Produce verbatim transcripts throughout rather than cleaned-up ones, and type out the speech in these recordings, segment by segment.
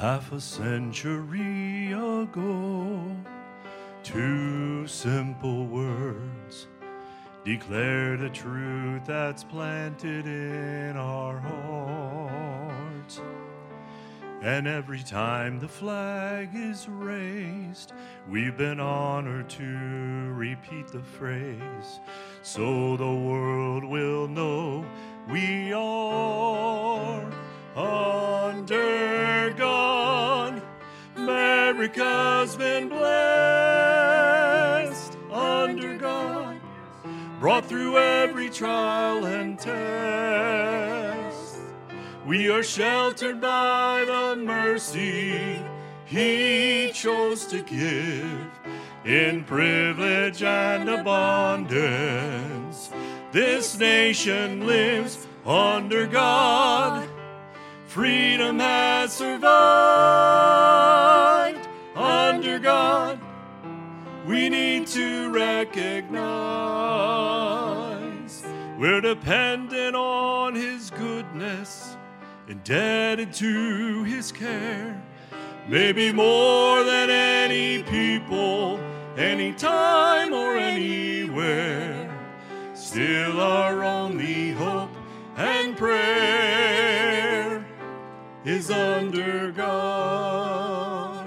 Half a century ago, two simple words declared a truth that's planted in our hearts. And every time the flag is raised, we've been honored to repeat the phrase, so the world will know we are under God. America's been blessed under God, brought through every trial and test. We are sheltered by the mercy He chose to give. In privilege and abundance, this nation lives under God. Freedom has survived under God. We need to recognize we're dependent on His goodness, indebted to His care, maybe more than any people, anytime or anywhere. Still our only hope and prayer is under God.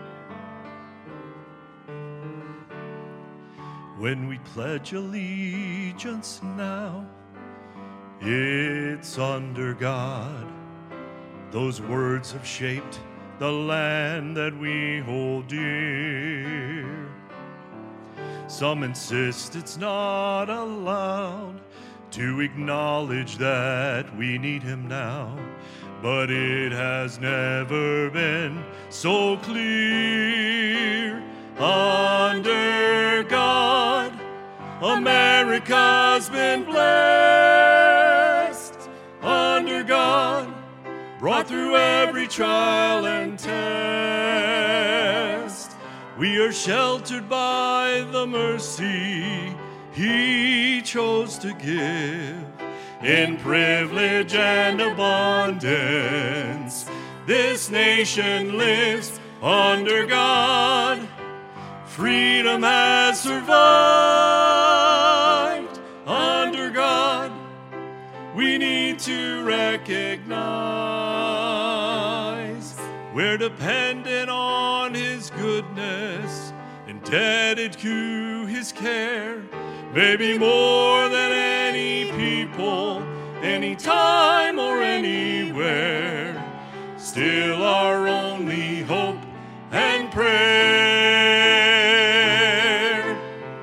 When we pledge allegiance now, it's under God. Those words have shaped the land that we hold dear. Some insist it's not allowed to acknowledge that we need Him now, but it has never been so clear. Under God, America's been blessed. Under God, brought through every trial and test. We are sheltered by the mercy He chose to give. In privilege and abundance, this nation lives under God. Freedom has survived under God. We need to recognize we're dependent on His goodness, indebted to His care, maybe more than any people, anytime or anywhere. Still our only hope and prayer.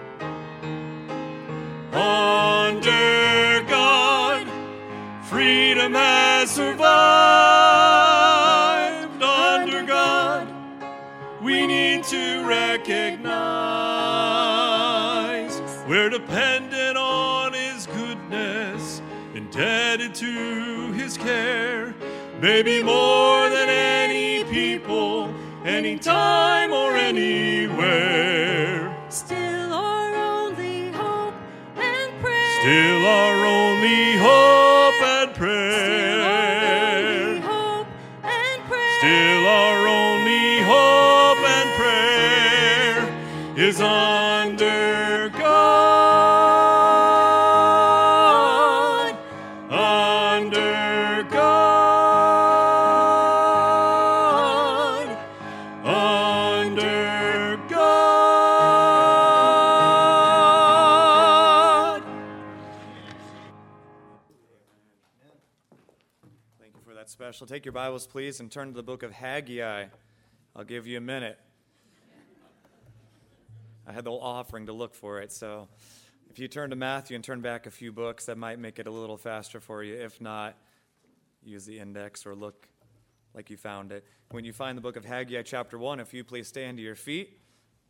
Under God, freedom has survived. Under God, we need to recognize we're dependent on His goodness, indebted to His care, maybe more than any people, anytime or anywhere. Still our only hope and prayer. Still our only hope and prayer. Still our only hope and prayer. Still our only hope and prayer is under God. Under God. Under God. Thank you for that special. Take your Bibles, please, and turn to the book of Haggai. I'll give you a minute. I had the whole offering to look for it, so if you turn to Matthew and turn back a few books, that might make it a little faster for you. If not, use the index or look like you found it. When you find the book of Haggai chapter one, if you please stand to your feet.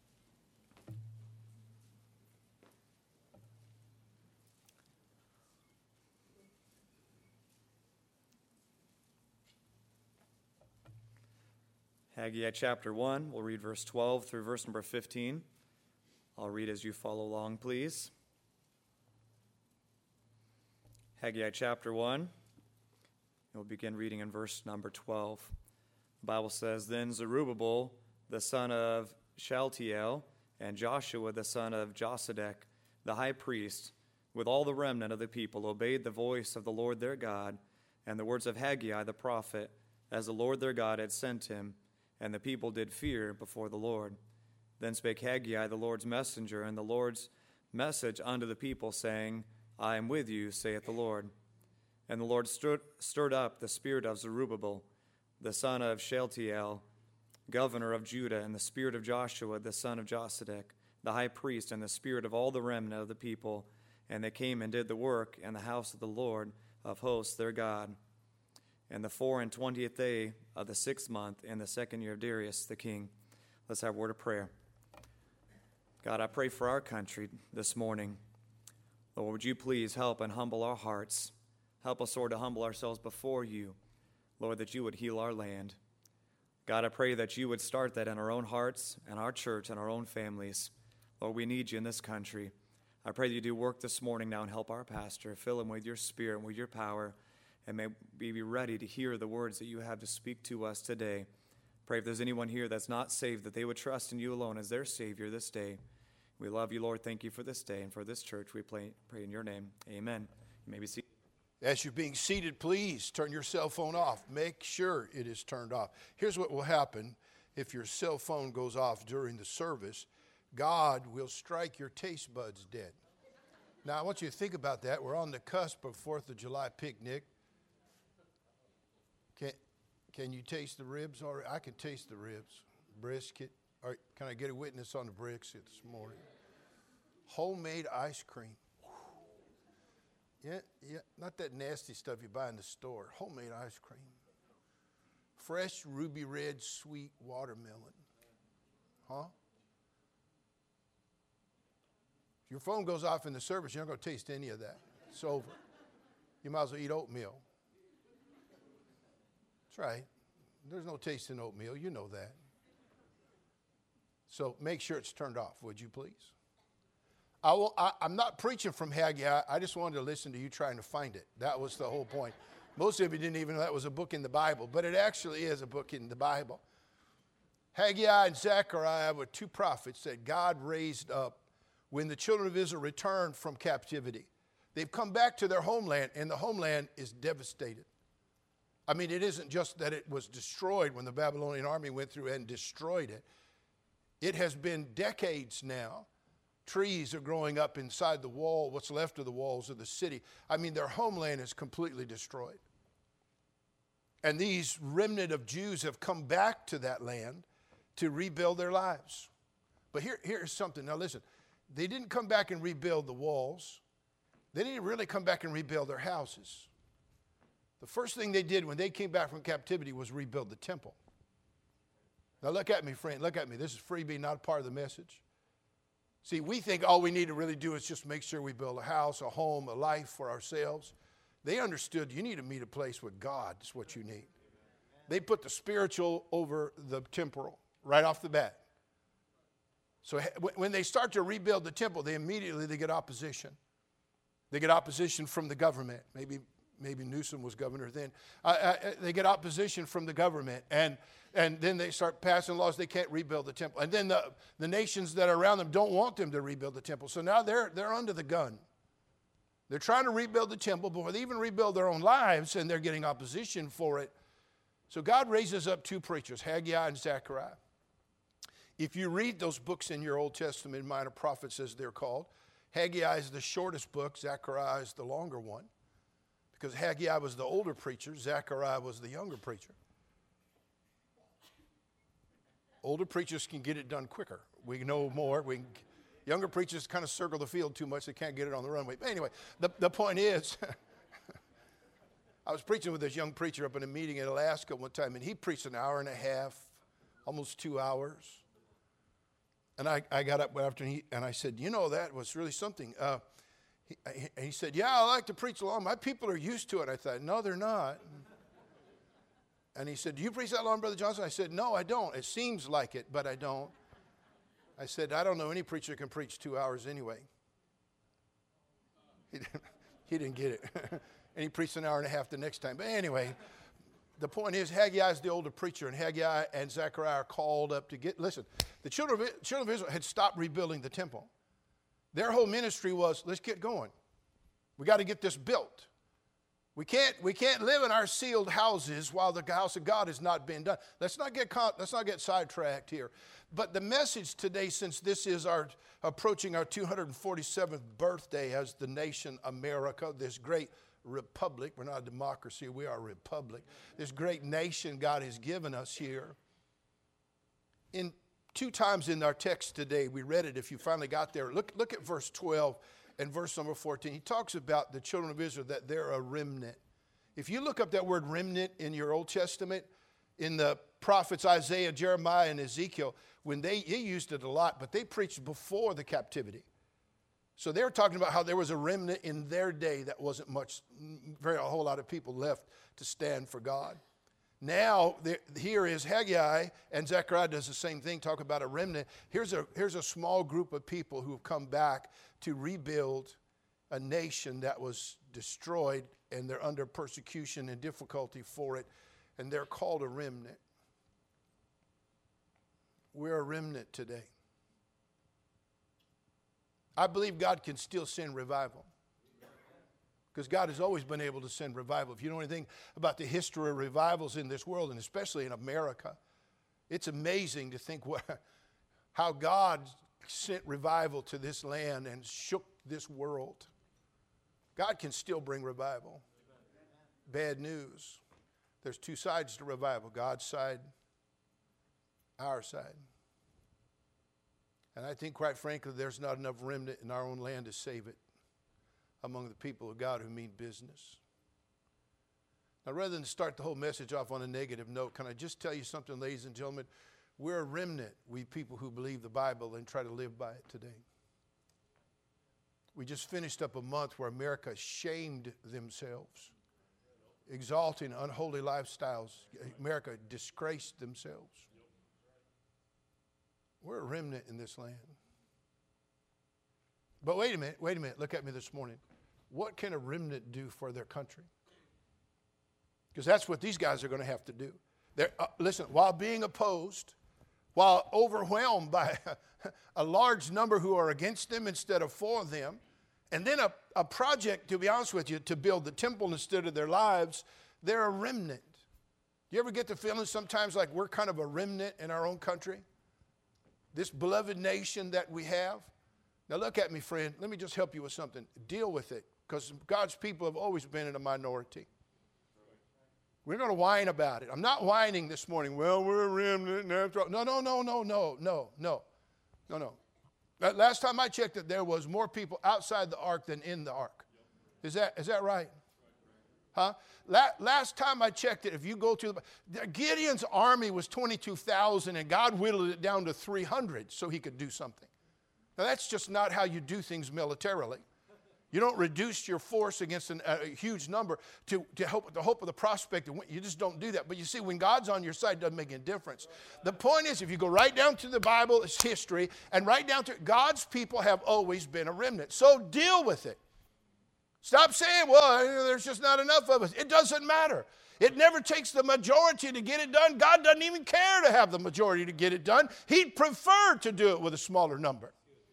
Haggai chapter one, we'll read verse twelve through verse number fifteen. I'll read as you follow along, please. Haggai chapter one, we'll begin reading in verse number twelve. The Bible says, Then Zerubbabel, the son of Shealtiel, and Joshua, the son of Josedek, the high priest, with all the remnant of the people, obeyed the voice of the Lord their God, and the words of Haggai the prophet, as the Lord their God had sent him, and the people did fear before the Lord. Then spake Haggai the Lord's messenger, and the Lord's message unto the people, saying, I am with you, saith the Lord. And the Lord stirred, stirred up the spirit of Zerubbabel, the son of Shealtiel, governor of Judah, and the spirit of Joshua, the son of Josedek, the high priest, and the spirit of all the remnant of the people. And they came and did the work in the house of the Lord of hosts their God. And the four and twentieth day of the sixth month, in the second year of Darius the king. Let's have a word of prayer. God, I pray for our country this morning. Lord, would you please help and humble our hearts. Help us, Lord, to humble ourselves before you. Lord, that you would heal our land. God, I pray that you would start that in our own hearts and our church and our own families. Lord, we need you in this country. I pray that you do work this morning now and help our pastor. Fill him with your spirit and with your power. And may we be ready to hear the words that you have to speak to us today. Pray if there's anyone here that's not saved, that they would trust in you alone as their Savior this day. We love you, Lord. Thank you for this day and for this church. We pray, pray in your name. Amen. You may be seated. As you're being seated, please turn your cell phone off. Make sure it is turned off. Here's what will happen if your cell phone goes off during the service. God will strike your taste buds dead. Now, I want you to think about that. We're on the cusp of fourth of July picnic. Can, can you taste the ribs already? I can taste the ribs. Brisket. All right, can I get a witness on the brisket this morning? Homemade ice cream. Yeah, yeah, not that nasty stuff you buy in the store. Homemade ice cream. Fresh ruby red sweet watermelon. Huh? If your phone goes off in the service, you're not going to taste any of that. It's over. You might as well eat oatmeal. That's right. There's no taste in oatmeal. You know that. So make sure it's turned off, would you please? I will, I, I'm not preaching from Haggai. I just wanted to listen to you trying to find it. That was the whole point. Most of you didn't even know that was a book in the Bible, but it actually is a book in the Bible. Haggai and Zechariah were two prophets that God raised up when the children of Israel returned from captivity. They've come back to their homeland, and the homeland is devastated. I mean, it isn't just that it was destroyed when the Babylonian army went through and destroyed it. It has been decades now. Trees are growing up inside the wall, what's left of the walls of the city. I mean, their homeland is completely destroyed. And these remnant of Jews have come back to that land to rebuild their lives. But here, here's something. Now listen, they didn't come back and rebuild the walls. They didn't really come back and rebuild their houses. The first thing they did when they came back from captivity was rebuild the temple. Now look at me, friend. Look at me. This is freebie, not part of the message. See, we think all we need to really do is just make sure we build a house, a home, a life for ourselves. They understood you need to meet a place with God. That's what you need. They put the spiritual over the temporal right off the bat. So when they start to rebuild the temple, they immediately they get opposition. They get opposition from the government. Maybe maybe Newsom was governor then. Uh, uh, they get opposition from the government, and and then they start passing laws. They can't rebuild the temple, and then the the nations that are around them don't want them to rebuild the temple. So now they're they're under the gun. They're trying to rebuild the temple before they even rebuild their own lives, and they're getting opposition for it. So God raises up two preachers, Haggai and Zechariah. If you read those books in your Old Testament, Minor Prophets as they're called, Haggai is the shortest book, Zechariah is the longer one. Because Haggai was the older preacher, Zechariah was the younger preacher. Older preachers can get it done quicker. We know more. We can, younger preachers kind of circle the field too much. They can't get it on the runway. But anyway, the, the point is, I was preaching with this young preacher up in a meeting in Alaska one time, and he preached an hour and a half, almost two hours. And I, I got up after, and, he, and I said, you know, that was really something. Uh, he, he said, yeah, I like to preach long. My people are used to it. I thought, no, they're not. And he said, do you preach that long, Brother Johnson? I said, no, I don't. It seems like it, but I don't. I said, I don't know any preacher can preach two hours anyway. He didn't, he didn't get it. And he preached an hour and a half the next time. But anyway, the point is, Haggai is the older preacher, and Haggai and Zechariah are called up to get, listen, the children of, children of Israel had stopped rebuilding the temple. Their whole ministry was, let's get going. We got to get this built. We can't, we can't live in our sealed houses while the house of God is not being done. Let's not get caught, let's not get sidetracked here. But the message today, since this is our approaching our two hundred forty-seventh birthday as the nation America, this great republic. We're not a democracy, we are a republic. This great nation God has given us here. In two times in our text today, we read it if you finally got there. Look, look at verse twelve and verse number fourteen. He talks about the children of Israel, that they're a remnant. If you look up that word remnant in your Old Testament, in the prophets Isaiah, Jeremiah, and Ezekiel, when they, he used it a lot, but they preached before the captivity. So they were talking about how there was a remnant in their day that wasn't much, very a whole lot of people left to stand for God. Now, there, here is Haggai, and Zechariah does the same thing, talk about a remnant. Here's a, here's a small group of people who have come back to rebuild a nation that was destroyed, and they're under persecution and difficulty for it, and they're called a remnant. We're a remnant today. I believe God can still send revival, because God has always been able to send revival. If you know anything about the history of revivals in this world, and especially in America, it's amazing to think what, how God sent revival to this land and shook this world. God can still bring revival. Bad news. There's two sides to revival, God's side, our side. And I think, quite frankly, there's not enough remnant in our own land to save it among the people of God who mean business. Now, rather than start the whole message off on a negative note, can I just tell you something, ladies and gentlemen? We're a remnant, we people who believe the Bible and try to live by it today. We just finished up a month where America shamed themselves, exalting unholy lifestyles. America disgraced themselves. We're a remnant in this land. But wait a minute, wait a minute, look at me this morning. What can a remnant do for their country? Because that's what these guys are going to have to do. They're, uh, listen, while being opposed, while overwhelmed by a large number who are against them instead of for them, and then a, a project, to be honest with you, to build the temple instead of their lives, they're a remnant. Do you ever get the feeling sometimes like we're kind of a remnant in our own country? This beloved nation that we have? Now look at me, friend. Let me just help you with something. Deal with it, because God's people have always been in a minority. We're going to whine about it. I'm not whining this morning. Well, we're a remnant. No, no, no, no, no, no, no, no, no. Last time I checked it, there was more people outside the ark than in the ark. Is that is that right? Huh? Last time I checked it, if you go to the, Gideon's army was twenty-two thousand, and God whittled it down to three hundred so he could do something. Now, that's just not how you do things militarily. You don't reduce your force against an, a huge number to, to help the hope of the prospect. You just don't do that. But you see, when God's on your side, it doesn't make any difference. The point is, if you go right down to the Bible, it's history, and right down to God's people have always been a remnant. So deal with it. Stop saying, well, there's just not enough of us. It doesn't matter. It never takes the majority to get it done. God doesn't even care to have the majority to get it done. He'd prefer to do it with a smaller number.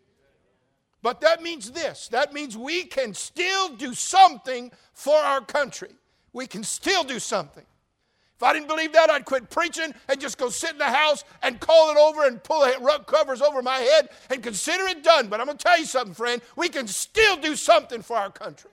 But that means this. That means we can still do something for our country. We can still do something. If I didn't believe that, I'd quit preaching and just go sit in the house and call it over and pull the rug covers over my head and consider it done. But I'm going to tell you something, friend. We can still do something for our country.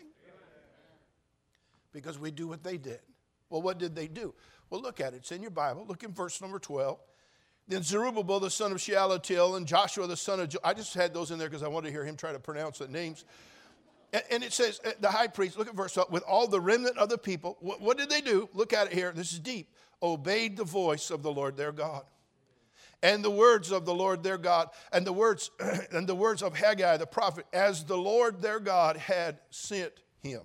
Because we do what they did. Well, what did they do? Well, look at it. It's in your Bible. Look in verse number twelve. Then Zerubbabel, the son of Shealtiel, and Joshua, the son of Jo- I just had those in there because I wanted to hear him try to pronounce the names. And, and it says, the high priest, look at verse twelve, with all the remnant of the people, what, what did they do? Look at it here. This is deep. Obeyed the voice of the Lord their God. And the words of the Lord their God, and the words, and the words of Haggai the prophet, as the Lord their God had sent him.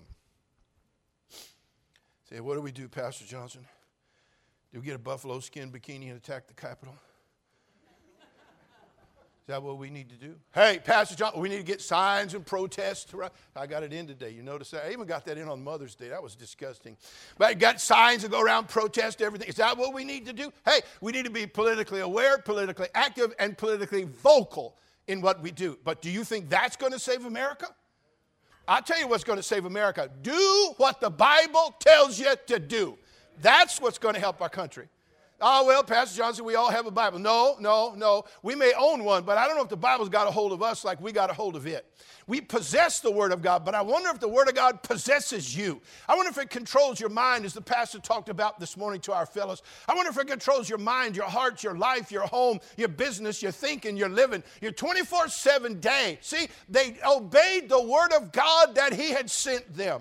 Say, what do we do, Pastor Johnson? Do we get a buffalo skin bikini and attack the Capitol? Is that what we need to do? Hey, Pastor John, we need to get signs and protests. I got it in today. You notice that? I even got that in on Mother's Day. That was disgusting. But I got signs to go around, protest everything. Is that what we need to do? Hey, we need to be politically aware, politically active, and politically vocal in what we do. But do you think that's going to save America? I'll tell you what's going to save America. Do what the Bible tells you to do. That's what's going to help our country. Oh, well, Pastor Johnson, we all have a Bible. No, no, no. We may own one, but I don't know if the Bible's got a hold of us like we got a hold of it. We possess the Word of God, but I wonder if the Word of God possesses you. I wonder if it controls your mind, as the pastor talked about this morning to our fellows. I wonder if it controls your mind, your heart, your life, your home, your business, your thinking, your living, your twenty-four seven day. See, they obeyed the Word of God that He had sent them.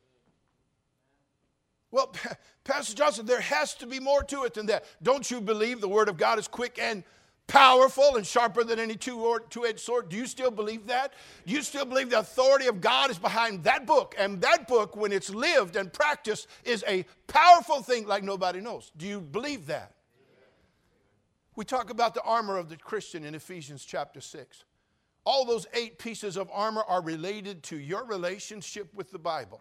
Well, Pastor Johnson, there has to be more to it than that. Don't you believe the Word of God is quick and powerful and sharper than any two-edged sword? Do you still believe that? Do you still believe the authority of God is behind that book? And that book, when it's lived and practiced, is a powerful thing like nobody knows. Do you believe that? We talk about the armor of the Christian in Ephesians chapter six. All those eight pieces of armor are related to your relationship with the Bible.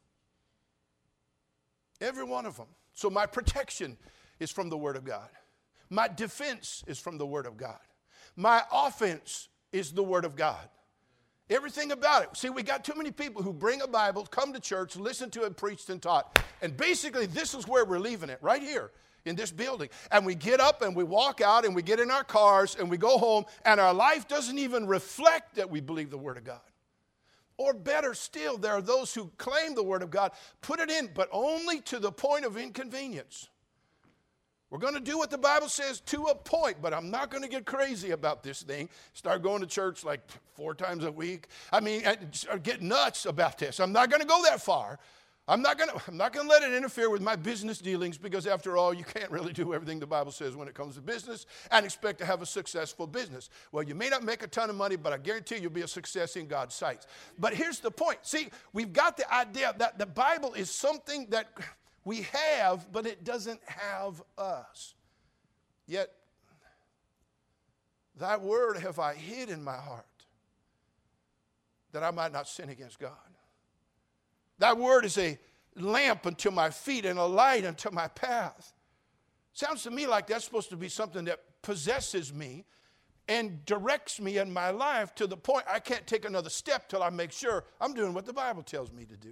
Every one of them. So my protection is from the Word of God. My defense is from the Word of God. My offense is the Word of God. Everything about it. See, we got too many people who bring a Bible, come to church, listen to it preached and taught. And basically, this is where we're leaving it, right here in this building. And we get up and we walk out and we get in our cars and we go home, and our life doesn't even reflect that we believe the Word of God. Or better still, there are those who claim the Word of God, put it in, but only to the point of inconvenience. We're going to do what the Bible says to a point, but I'm not going to get crazy about this thing. Start going to church like four times a week. I mean, get nuts about this. I'm not going to go that far. I'm not going to, I'm not going to let it interfere with my business dealings, because after all, you can't really do everything the Bible says when it comes to business and expect to have a successful business. Well, you may not make a ton of money, but I guarantee you'll be a success in God's sight. But here's the point. See, we've got the idea that the Bible is something that we have, but it doesn't have us. Yet, thy word have I hid in my heart, that I might not sin against God. Thy word is a lamp unto my feet and a light unto my path. Sounds to me like that's supposed to be something that possesses me and directs me in my life to the point I can't take another step till I make sure I'm doing what the Bible tells me to do.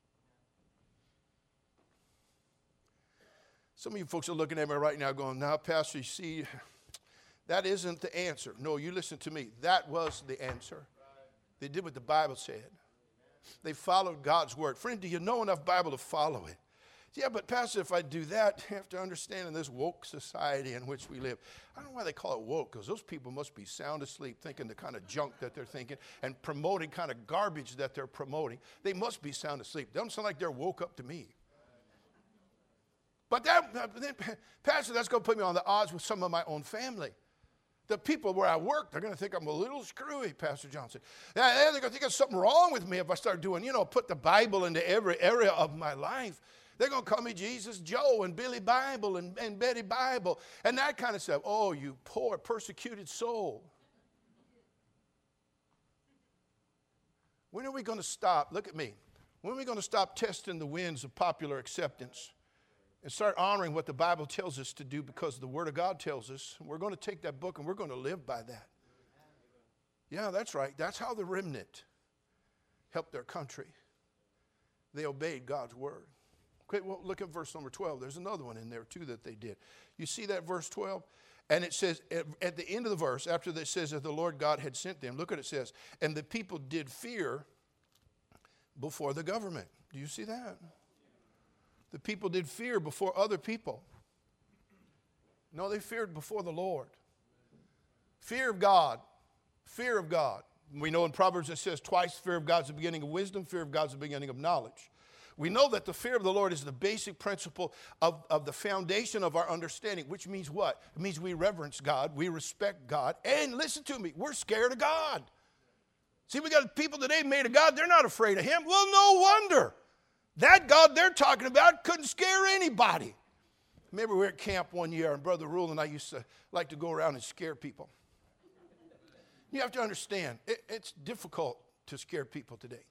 Some of you folks are looking at me right now going, now, Pastor, you see, that isn't the answer. No, you listen to me. That was the answer. They did what the Bible said. They followed God's word. Friend, do you know enough Bible to follow it? Yeah, but Pastor, if I do that, you have to understand in this woke society in which we live. I don't know why they call it woke, because those people must be sound asleep thinking the kind of junk that they're thinking and promoting kind of garbage that they're promoting. They must be sound asleep. They don't sound like they're woke up to me. But that, then, Pastor, that's going to put me on the odds with some of my own family. The people where I work, they're going to think I'm a little screwy, Pastor Johnson. They're going to think there's something wrong with me if I start doing, you know, put the Bible into every area of my life. They're going to call me Jesus Joe and Billy Bible and, and Betty Bible and that kind of stuff. Oh, you poor persecuted soul. When are we going to stop? Look at me. When are we going to stop testing the winds of popular acceptance and start honoring what the Bible tells us to do, because the Word of God tells us? We're going to take that book and we're going to live by that. Yeah, that's right. That's how the remnant helped their country. They obeyed God's Word. Okay, well, look at verse number twelve. There's another one in there, too, that they did. You see that verse twelve? And it says, at the end of the verse, after it says that the Lord God had sent them, look what it says. And the people did fear before the government. Do you see that? The people did fear before other people. No, they feared before the Lord. Fear of God. Fear of God. We know in Proverbs it says twice, fear of God is the beginning of wisdom, fear of God is the beginning of knowledge. We know that the fear of the Lord is the basic principle of, of the foundation of our understanding, which means what? It means we reverence God, we respect God, and listen to me, we're scared of God. See, we got people today made of God, they're not afraid of Him. Well, no wonder. That God they're talking about couldn't scare anybody. Remember, we were at camp one year, and Brother Rule and I used to like to go around and scare people. You have to understand, it, it's difficult to scare people today.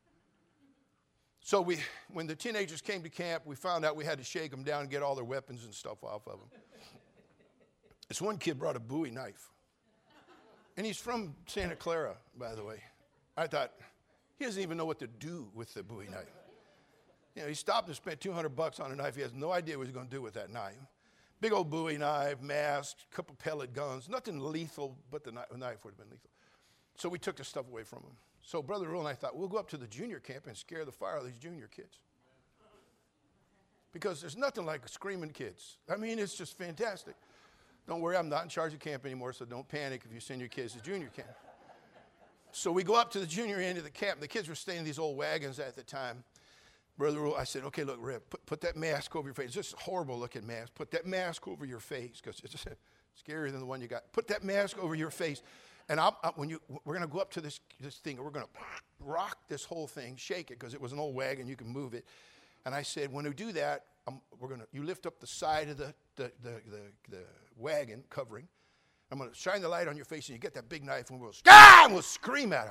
So we, when the teenagers came to camp, we found out we had to shake them down and get all their weapons and stuff off of them. This one kid brought a Bowie knife. And he's from Santa Clara, by the way. I thought, he doesn't even know what to do with the Bowie knife. You know, he stopped and spent two hundred bucks on a knife. He has no idea what he's going to do with that knife. Big old Bowie knife, mask, couple pellet guns, nothing lethal, but the knife would have been lethal. So we took the stuff away from him. So Brother Earl and I thought, we'll go up to the junior camp and scare the fire out of these junior kids. Because there's nothing like screaming kids. I mean, it's just fantastic. Don't worry, I'm not in charge of camp anymore, so don't panic if you send your kids to junior camp. So we go up to the junior end of the camp. The kids were staying in these old wagons at the time. Brother Earl, I said, okay, look, Rip, put, put that mask over your face. It's just a horrible-looking mask. Put that mask over your face, because it's scarier than the one you got. Put that mask over your face. And I'll, I, when you, we're going to go up to this, this thing, and we're going to rock this whole thing, shake it, because it was an old wagon. You can move it. And I said, when we do that, um, we're going to, you lift up the side of the, the, the, the, the wagon covering. I'm going to shine the light on your face, and you get that big knife, and we'll, ah! and we'll scream at them.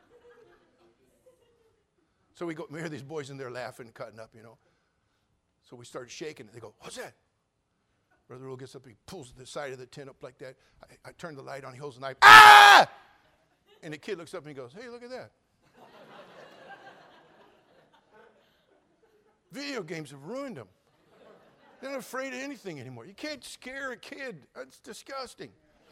So we go, we hear these boys in there laughing and cutting up, you know. So we start shaking it. They go, what's that? Brother Earl gets up, he pulls the side of the tent up like that. I, I turn the light on, he holds the knife. Ah! And the kid looks up and he goes, hey, look at that. Video games have ruined them. They're not afraid of anything anymore. You can't scare a kid. That's disgusting.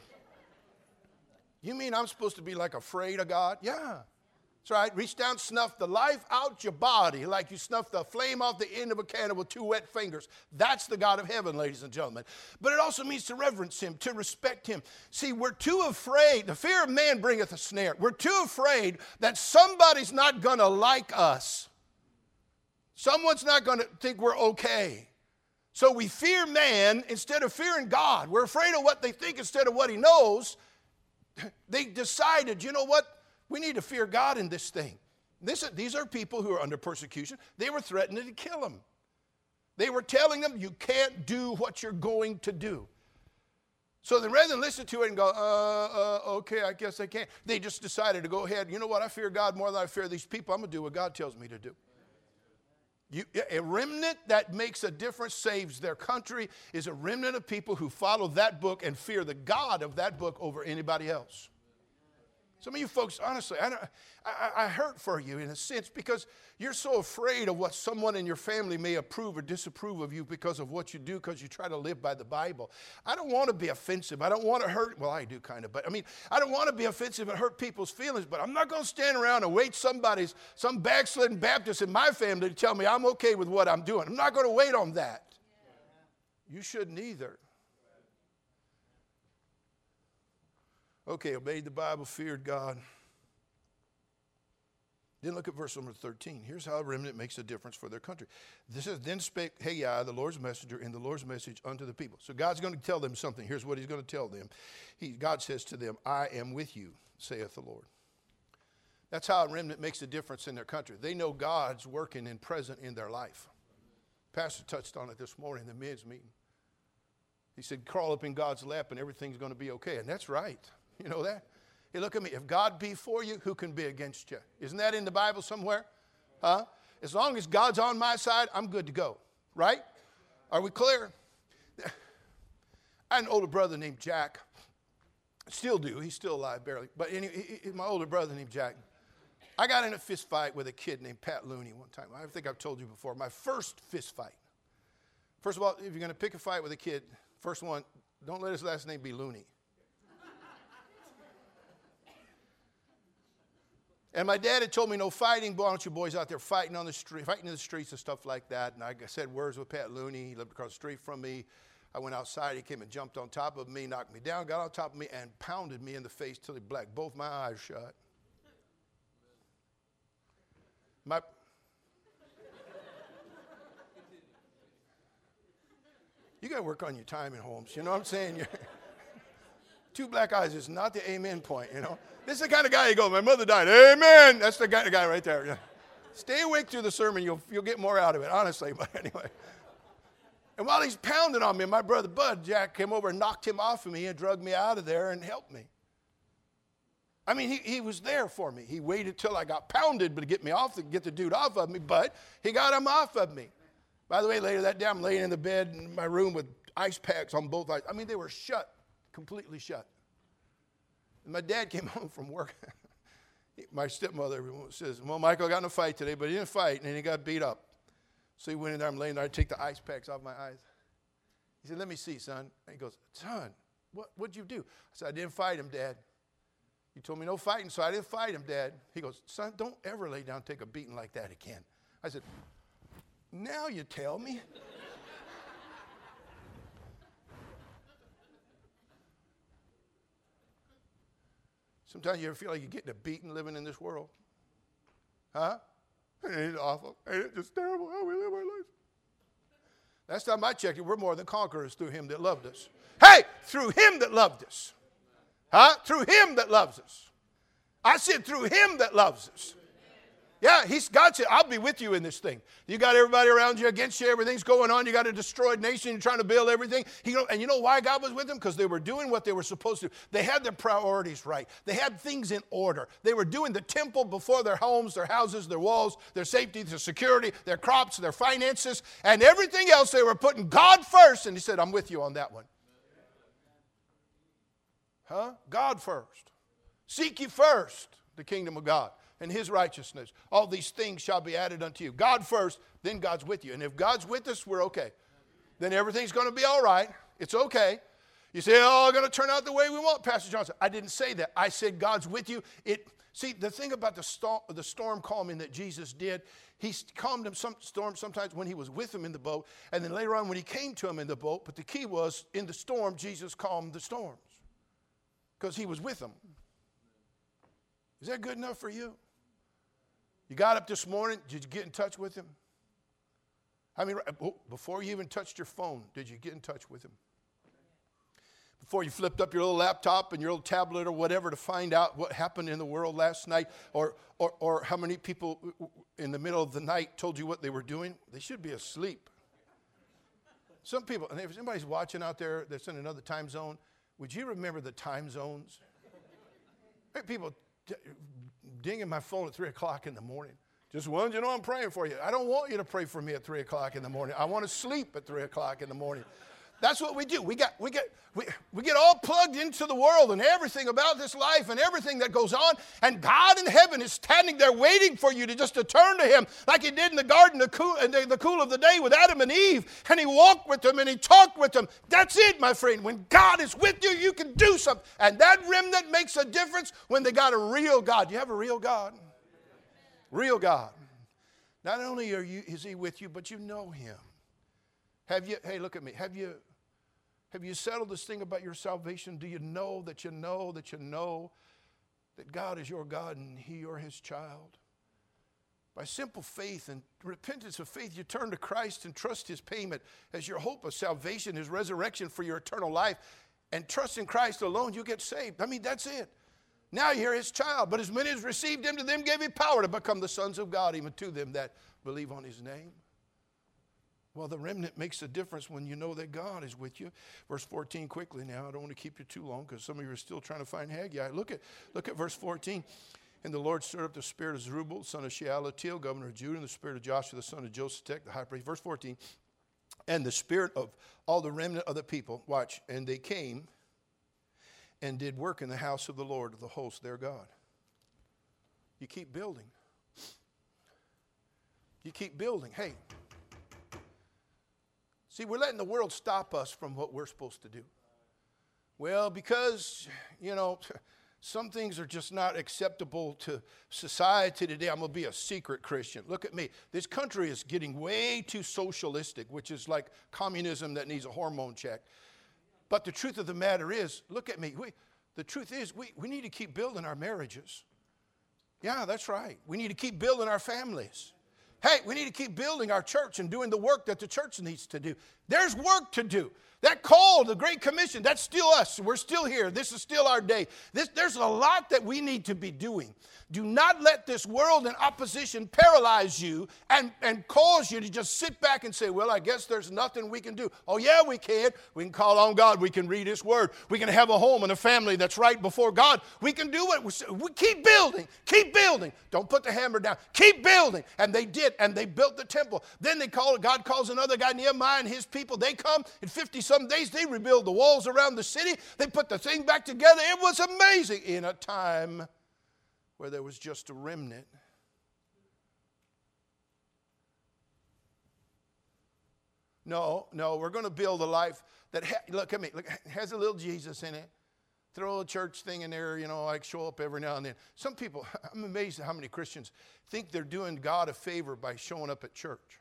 You mean I'm supposed to be like afraid of God? Yeah. That's right. Reach down, snuff the life out your body like you snuff the flame off the end of a candle with two wet fingers. That's the God of heaven, ladies and gentlemen. But it also means to reverence him, to respect him. See, we're too afraid. The fear of man bringeth a snare. We're too afraid that somebody's not going to like us. Someone's not going to think we're okay. So we fear man instead of fearing God. We're afraid of what they think instead of what he knows. They decided, you know what? We need to fear God in this thing. This, these are people who are under persecution. They were threatening to kill them. They were telling them, you can't do what you're going to do. So then rather than listen to it and go, uh, uh, okay, I guess I can't, they just decided to go ahead. You know what? I fear God more than I fear these people. I'm going to do what God tells me to do. You, a remnant that makes a difference, saves their country, is a remnant of people who follow that book and fear the God of that book over anybody else. Some of you folks, honestly, I, don't, I, I hurt for you in a sense because you're so afraid of what someone in your family may approve or disapprove of you because of what you do because you try to live by the Bible. I don't want to be offensive. I don't want to hurt. Well, I do kind of, but I mean, I don't want to be offensive and hurt people's feelings, but I'm not going to stand around and wait somebody's, some backslidden Baptist in my family to tell me I'm okay with what I'm doing. I'm not going to wait on that. You shouldn't either. Okay, obeyed the Bible, feared God. Then look at verse number thirteen. Here's how a remnant makes a difference for their country. This is, then spake Haggai, the Lord's messenger, in the Lord's message unto the people. So God's going to tell them something. Here's what he's going to tell them. He, God says to them, I am with you, saith the Lord. That's how a remnant makes a difference in their country. They know God's working and present in their life. Pastor touched on it this morning in the men's meeting. He said, crawl up in God's lap and everything's going to be okay. And that's right. You know that? Hey, look at me. If God be for you, who can be against you? Isn't that in the Bible somewhere? Huh? As long as God's on my side, I'm good to go. Right? Are we clear? I had an older brother named Jack. Still do. He's still alive, barely. But anyway, he, my older brother named Jack. I got in a fist fight with a kid named Pat Looney one time. I think I've told you before. My first fist fight. First of all, if you're going to pick a fight with a kid, first one, don't let his last name be Looney. And my dad had told me no fighting. Why don't you boys out there fighting on the street, fighting in the streets and stuff like that. And I said words with Pat Looney. He lived across the street from me. I went outside. He came and jumped on top of me, knocked me down, got on top of me, and pounded me in the face till he blacked both my eyes shut. My, you got to work on your timing, Holmes. You know what I'm saying? You're, two black eyes is not the amen point, you know. This is the kind of guy you go, my mother died, amen. That's the kind of guy right there. Yeah. Stay awake through the sermon. You'll, you'll get more out of it, honestly. But anyway. And while he's pounding on me, my brother Bud, Jack, came over and knocked him off of me and drugged me out of there and helped me. I mean, he, he was there for me. He waited till I got pounded to get me off, to get the dude off of me, but he got him off of me. By the way, later that day, I'm laying in the bed in my room with ice packs on both eyes. I mean, they were shut, completely shut. And my dad came home from work. My stepmother says, well, Michael got in a fight today, but he didn't fight, and he got beat up. So he went in there, I'm laying there, I take the ice packs off my eyes. He said, let me see, son. And he goes, son, what, what'd you do? I said, I didn't fight him, Dad. You told me no fighting, so I didn't fight him, Dad. He goes, son, don't ever lay down and take a beating like that again. I said, now you tell me. Sometimes you ever feel like you're getting a beating living in this world? Huh? Ain't it awful? Ain't it just terrible how we live our lives? Last time I checked it, we're more than conquerors through him that loved us. Hey, through him that loved us. Huh? Through him that loves us. I said through him that loves us. Yeah, he's got you. I'll be with you in this thing. You got everybody around you against you. Everything's going on. You got a destroyed nation. You're trying to build everything. He, and you know why God was with them? Because they were doing what they were supposed to. They had their priorities right. They had things in order. They were doing the temple before their homes, their houses, their walls, their safety, their security, their crops, their finances, and everything else. They were putting God first. And he said, I'm with you on that one. Huh? God first. Seek ye first the kingdom of God and his righteousness. All these things shall be added unto you. God first, then God's with you. And if God's with us, we're okay. Then everything's going to be all right. It's okay. You say, oh, it's going to turn out the way we want, Pastor Johnson. I didn't say that. I said God's with you. It. See, the thing about the storm, the storm calming that Jesus did, he calmed him some storm sometimes when he was with him in the boat, and then later on when he came to him in the boat. But the key was, in the storm, Jesus calmed the storms because he was with them. Is that good enough for you? You got up this morning, did you get in touch with him? I mean, before you even touched your phone, did you get in touch with him? Before you flipped up your little laptop and your little tablet or whatever to find out what happened in the world last night, or, or, or how many people in the middle of the night told you what they were doing? They should be asleep. Some people, and if anybody's watching out there that's in another time zone, would you remember the time zones? Hey, people d- dinging my phone at three o'clock in the morning. Just wanted you to know I'm praying for you. I don't want you to pray for me at three o'clock in the morning. I want to sleep at three o'clock in the morning. That's what we do. We got, we get, we, we get all plugged into the world and everything about this life and everything that goes on. And God in heaven is standing there waiting for you to just to turn to him like he did in the garden the cool, in the, the cool of the day with Adam and Eve. And he walked with them and he talked with them. That's it, my friend. When God is with you, you can do something. And that remnant makes a difference when they got a real God. You have a real God? Real God. Not only are you, is he with you, but you know him. Have you, hey, look at me. Have you, have you settled this thing about your salvation? Do you know that you know that you know that God is your God and he you're his child? By simple faith and repentance of faith, you turn to Christ and trust his payment as your hope of salvation, his resurrection for your eternal life. And trust in Christ alone, you get saved. I mean, that's it. Now you're his child. But as many as received him, to them gave he power to become the sons of God, even to them that believe on his name. Well, the remnant makes a difference when you know that God is with you. Verse fourteen, quickly now. I don't want to keep you too long because some of you are still trying to find Haggai. Look at, look at verse fourteen. And the Lord stirred up the spirit of Zerubbabel, son of Shealtiel, governor of Judah, and the spirit of Joshua, the son of Josadak, the high priest. Verse fourteen. And the spirit of all the remnant of the people, watch, and they came and did work in the house of the Lord of the hosts, their God. You keep building. You keep building. Hey. See, we're letting the world stop us from what we're supposed to do. Well, because, you know, some things are just not acceptable to society today. I'm going to be a secret Christian. Look at me. This country is getting way too socialistic, which is like communism that needs a hormone check. But the truth of the matter is, look at me. We, the truth is, we, we need to keep building our marriages. Yeah, that's right. We need to keep building our families. Hey, we need to keep building our church and doing the work that the church needs to do. There's work to do. That call, the Great Commission, that's still us. We're still here. This is still our day. This, there's a lot that we need to be doing. Do not let this world and opposition paralyze you and, and cause you to just sit back and say, well, I guess there's nothing we can do. Oh, yeah, we can. We can call on God. We can read His Word. We can have a home and a family that's right before God. We can do it. We keep building. Keep building. Don't put the hammer down. Keep building. And they did, and they built the temple. Then they call, God calls another guy, Nehemiah, and his people. They come in fifty-some days. They rebuild the walls around the city. They put the thing back together. It was amazing in a time where there was just a remnant. No, no, we're going to build a life that, ha- look at me, look, has a little Jesus in it. Throw a church thing in there, you know, like show up every now and then. Some people, I'm amazed at how many Christians think they're doing God a favor by showing up at church.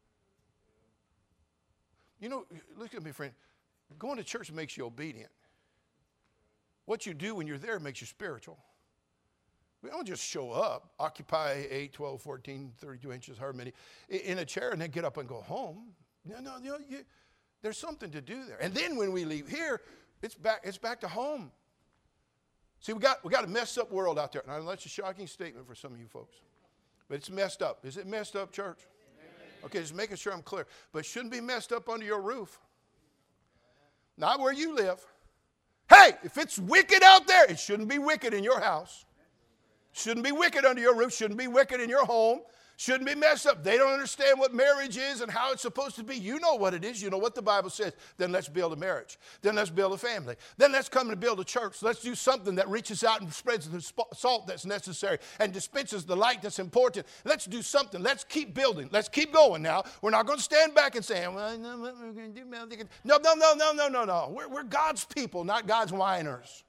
You know, look at me, friend. Going to church makes you obedient. What you do when you're there makes you spiritual. We don't just show up, occupy eight, twelve, fourteen, thirty-two inches, however many, in a chair and then get up and go home. No, no, no you, there's something to do there. And then when we leave here, it's back, it's back to home. See, we got, we got a messed up world out there. Now, that's a shocking statement for some of you folks. But it's messed up. Is it messed up, church? Okay, just making sure I'm clear. But it shouldn't be messed up under your roof. Not where you live. Hey, if it's wicked out there, it shouldn't be wicked in your house. Shouldn't be wicked under your roof. Shouldn't be wicked in your home. Shouldn't be messed up. They don't understand what marriage is and how it's supposed to be. You know what it is. You know what the Bible says. Then let's build a marriage. Then let's build a family. Then let's come and build a church. Let's do something that reaches out and spreads the salt that's necessary and dispenses the light that's important. Let's do something. Let's keep building. Let's keep going now. We're not going to stand back and say, well, I know what we're going to do. No, no, no, no, no, no, no. We're, we're God's people, not God's whiners.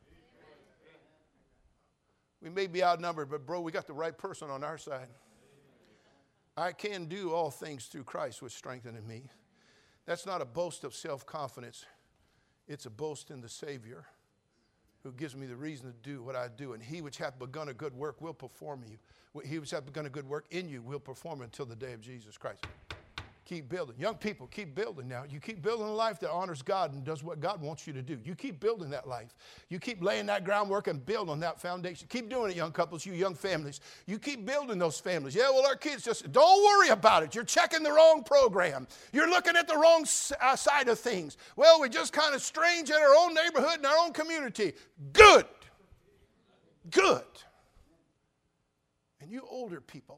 We may be outnumbered, but bro, we got the right person on our side. I can do all things through Christ which strengtheneth me. That's not a boast of self-confidence. It's a boast in the Savior who gives me the reason to do what I do. And he which hath begun a good work will perform you. He which hath begun a good work in you will perform until the day of Jesus Christ. Keep building. Young people, keep building now. You keep building a life that honors God and does what God wants you to do. You keep building that life. You keep laying that groundwork and build on that foundation. Keep doing it, young couples, you young families. You keep building those families. Yeah, well, our kids just, don't worry about it. You're checking the wrong program. You're looking at the wrong uh, side of things. Well, we're just kind of strange in our own neighborhood and our own community. Good. Good. And you older people,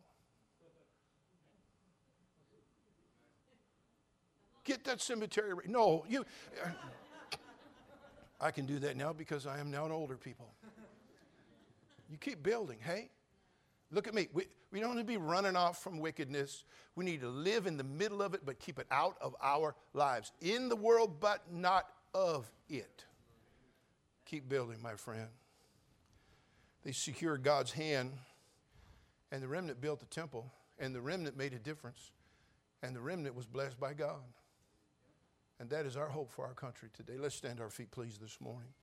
get that cemetery. No, you. I can do that now because I am now an older people. You keep building, hey? Look at me. We, we don't need to be running off from wickedness. We need to live in the middle of it, but keep it out of our lives. In the world, but not of it. Keep building, my friend. They secured God's hand, and the remnant built the temple, and the remnant made a difference, and the remnant was blessed by God. And that is our hope for our country today. Let's stand to our feet, please, this morning.